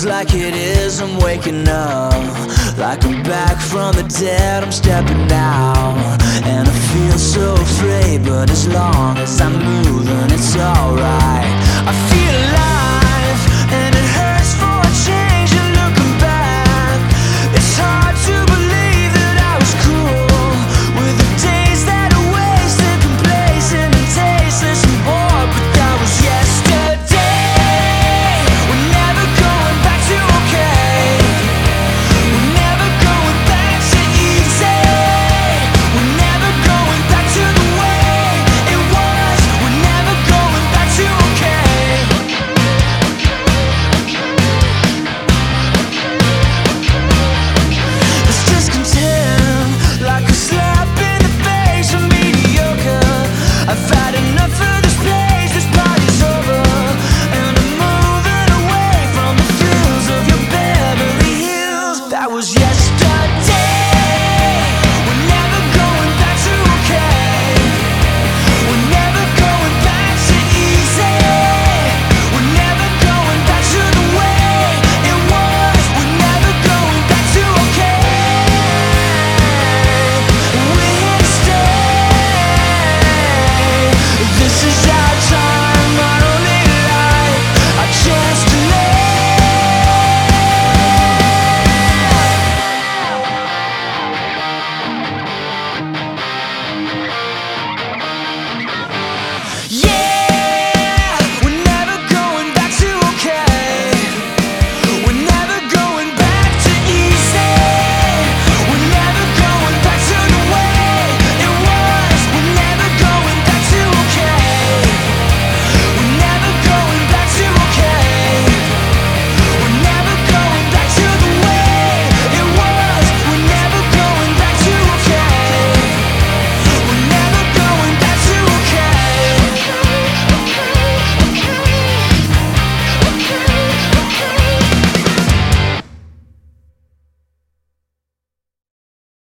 feels like it is, I'm waking up. Like I'm back from the dead, I'm stepping out. And I feel so afraid, but as long as I'm moving, it's alright. I feel like